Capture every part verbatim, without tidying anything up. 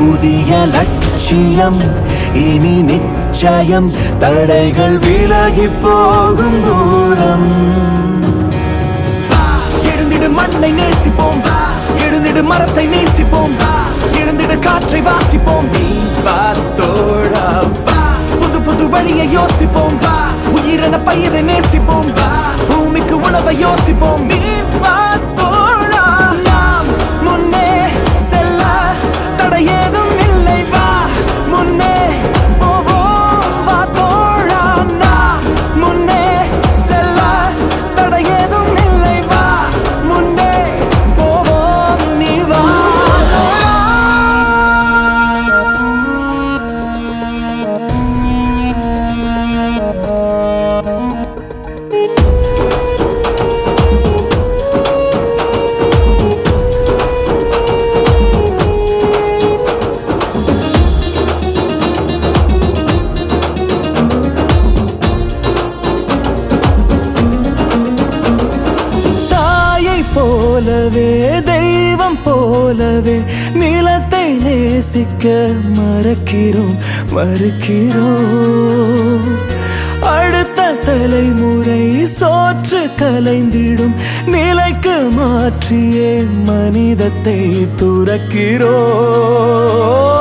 புதிய லட்சியம் இனி நிச்சயம் தடைகள் விலகி போகும் தூரம் எழுந்திடு மண்ணை நேசிப்போம் எழுந்திடு மரத்தை நேசிப்போம் எழுந்திடு காற்றை வாசிப்போம் நீ பார்த்தோடா புது புது வழியை யோசிப்போம் உயிரென பயிரை நேசிப்போம் பூமிக்கு உணவை யோசிப்போம் நீ பார்த்தோடா நாம் முன்னே செல்ல தடை ஏதும் இல்லை வா முன்னே போவோம் வா தோழா நாம் முன்னே செல்ல தடை ஏதும் இல்லை வா முன்னே போவோம் நீ வா போலவே தெய்வம் போலவே நிலத்தை நேசிக்க மறக்கிறோம் மறுக்கிறோம் அடுத்த தலைமுறை சோற்று கலைந்திடும் நிலைக்கு மாற்றியே மனிதத்தை துறக்கிறோம்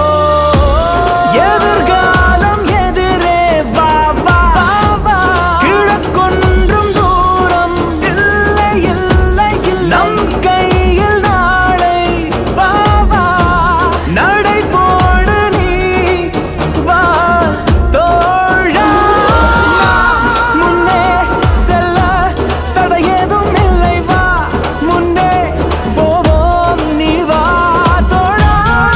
எதிர்காலம் எதிரே வா வா வா கிழக்கொன்றும் தூரம் இல்லை இல்லை நம் கையில் நாளை வா வா நடை போடு நீ வா தோழா முன்னே செல்ல தடை ஏதும் இல்லை வா முன்னே போவோம் நீ வா தோழா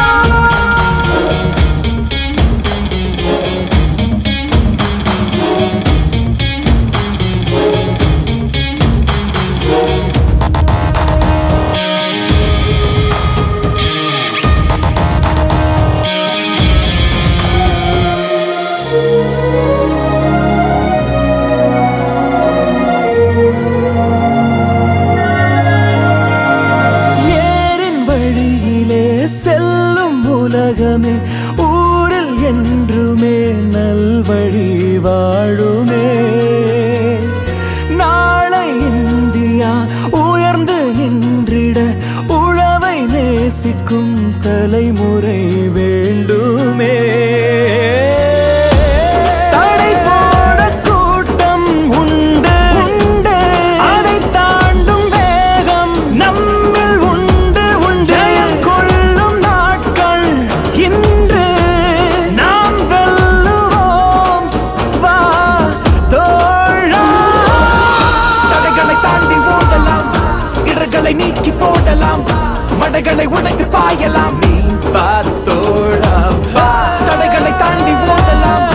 செல்லும் உலகமே ஊரில் என்றுமே நல்வழி வாழுமே நாளை இந்தியா உயர்ந்து நின்றிட உழவை நேசிக்கும் தலைமுறை வேண்டுமே தடை போட கூட்டம் உண்டு உண்டு அதை தாண்டும் வேகம் நம்மில் உண்டு உண்டு ஜெயம் கொள்ளும் நாட்கள் இன்று நாம் வெல்லுவோம் வா தோழா தடைகளை தாண்டி ஓடலாம் இடர்களை நீக்கி போடலாம் மடைகளை உடைத்து பாயலாம் நீ வா தோழா வா தடைகளை தாண்டி ஓடலாம்